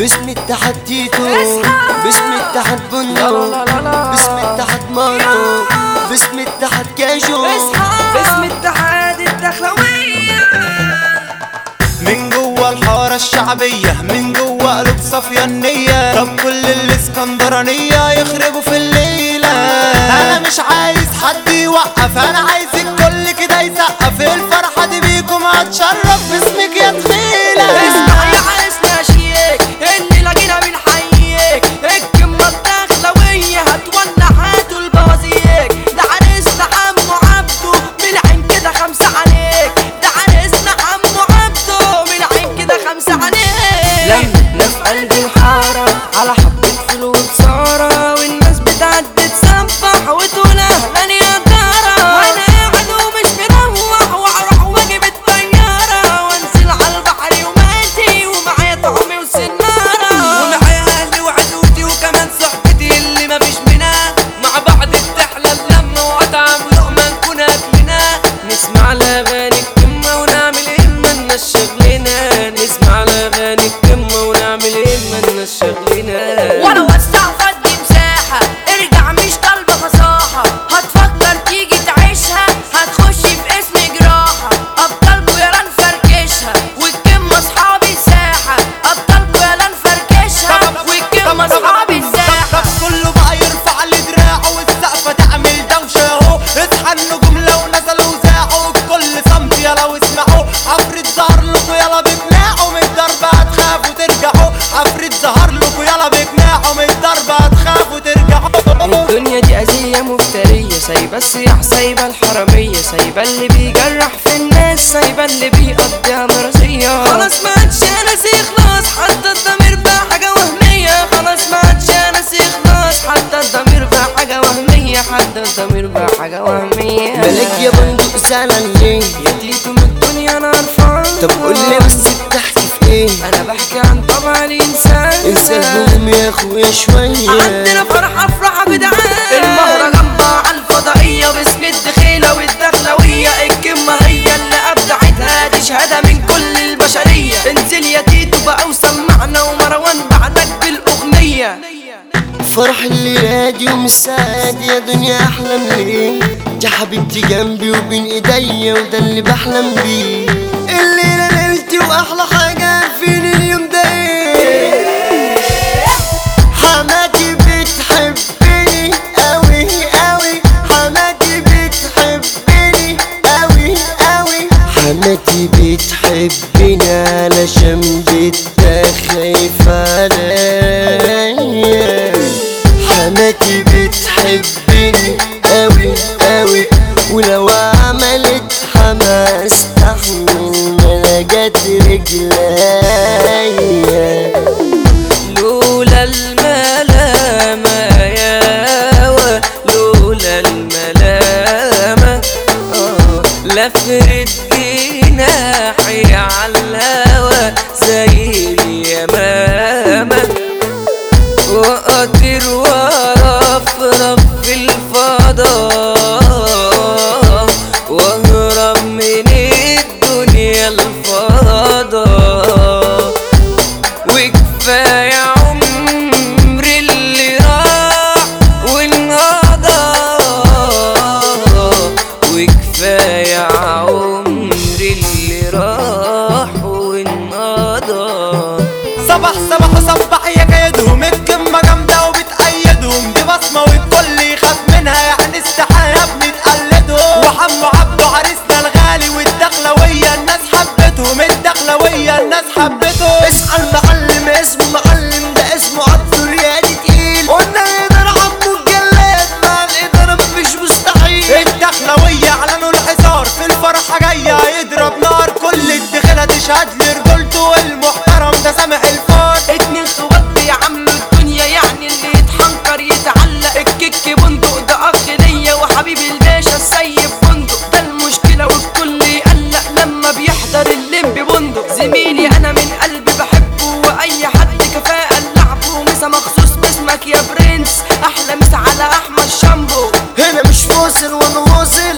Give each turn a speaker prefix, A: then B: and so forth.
A: باسم اتحاد تيتو، باسم اتحاد بندق، باسم اتحاد مارو، باسم اتحاد كاجو،
B: باسم اتحاد الدخلوية.
C: من جوه الحارة الشعبية، من جوه قلوب صافية النية. طب كل الاسكندرانية يخربوا في الليلة. انا مش عايز حد يوقف، انا عايز الكل كده يسقف. الفرحة دي بيكم هتشرف باسمك يا تخيلة.
B: اسمع يا عرسنا شيك، اللي لاقينا بنحييك. الكمة الدخلوية هتولع هاتوا البوازيك. ده عرسنا عمو عبده من عين كده 5 عليك. ده عرسنا عمو عبده من عين كده 5 عليك. لمنا في قلب الحارة على حبة فول وبصارة، والناس بتعدي تسبح وتقول اهلا يا دارة. وانا قاعد ومش مروح واروح واجيب الطيارة، وانزل على البحر يوماتي ومعايا طعمي وسنارة، ومعايا اهلي وعدوتي وكمان صحبتي اللي مفيش منها. مع بعض بتحلى اللمة واطعم لقمة نكون اكلنا. نسمع الاغاني الكمة ونعمل ايه مالناش شغلنا. نسمع الاغاني الكمة ونعمل ايه مالناش شغلنا. وانا وسع فضي مساحة، ارجع مش طالبة فصاحة. هتفكر تيجي تعيشها، هتخش في اسم جراحة. ابطالكوا يلا نفركشها والكم اصحاب الساحة. ابطالكوا يلا نفركشها والكم اصحاب الساحة.
C: طب كله بقى يرفع لي دراعه والسقفة تعمل دوشة اهو. اصحى النجوم لو نزلوا وزاعوا، الكل صمت يلا واسمعوا. عفريت ظهر لكوا يلا بجناحه، من الضربة هتخافوا ترجعوا. عفريت ظهر لكوا يلا بجناحه، من الضربة هتخافوا ترجعوا.
B: الدنيا دي أذية مفترية، سايبة السياح سايبة الحرامية، سايبة اللي بيجرح في الناس، سايبة اللي بيقضيها مرضية. خلاص ما عادش ناس يخلص، حتى الضمير بقى حاجة وهمية. خلاص ما عادش ناس يخلص، حتى الضمير بقى حاجة وهمية. حتى الضمير بقى حاجة وهمية.
A: مالك يا بندق زعلان ليه؟
B: يا تيتو من الدنيا أنا قرفان.
A: طب قولي بس بتحكي في ايه؟
B: أنا بحكي عن طبع الإنسان.
A: انسى الهموم يا اخويا شوية.
B: عندنا فرحة افرحة جدعان. المهرجان بقى على الفضائية باسم الدخيلة والدخلوية. الكمة هي اللي أبدعتها، دي شهادة من كل البشرية. انزل يا تيتو بقى وسمعنا، ومروان بعدك بالأغنية.
A: فرح اللي هادي ومساعد يا دنيا احلم ليه؟ يا حبيبتي جنبي وبين ايديا وده اللي بحلم بيه. الليلة ليلتي واحلى حاجة فين اليوم ده ايه؟ حماتي بتحبني قوي قوي، حماتي بتحبني قوي قوي، حماتي بتحبني علشان بنتها خايفة عليا. حماتي بتحبني قوي قوي، ولو عملت حما استحمل ملجت رجليا.
B: لولا الملامة ياوة، لولا الملامة لفرد جناحي عالهوا زي اليمامة. وأطير وأرفرف في الفضاء، وأهرب من الدنيا الفضاء. وكفاية عمري اللي راح وانقضى، وكفاية عمري اللي راح وانقضى.
C: صباح صباح وصبح يا كيدهم، الكمة جامدة وبتأيدهم. دي بصمة والكل يخاف منها، يعني استحالة بنتقلدهم. وحمو عبده عريسنا الغالي والدخلوية الناس حبتهم. الدخلوية الناس حبتهم.
A: اصحى المعلم اسمه معلم، ده اسمه عبده ريادي تقيل. قلنا الإدارة عمو الجلاد، مع الإدارة مفيش مستحيل.
C: الدخلوية اعلنوا الحصار، في الفرحة جاية هيضرب نار. كل الدخلة تشهد لرجولته، والمحترم ده سامح الفار.
B: 2 خوات بيعملوا الدنيا، يعني اللي يتحنكر يتعلق. الكيك بندق ده اخ ليا، وحبيبي الباشا السيد بندق. ده المشكلة والكل يقلق لما بيحضر اللمب بندق. زميلي انا من قلبي بحبه، واي حد كفاءة لعبه. مسا مخصوص باسمك يا برنس، احلى مسا على احمد شامبو.
A: هنا مش فاصل وانا واصل،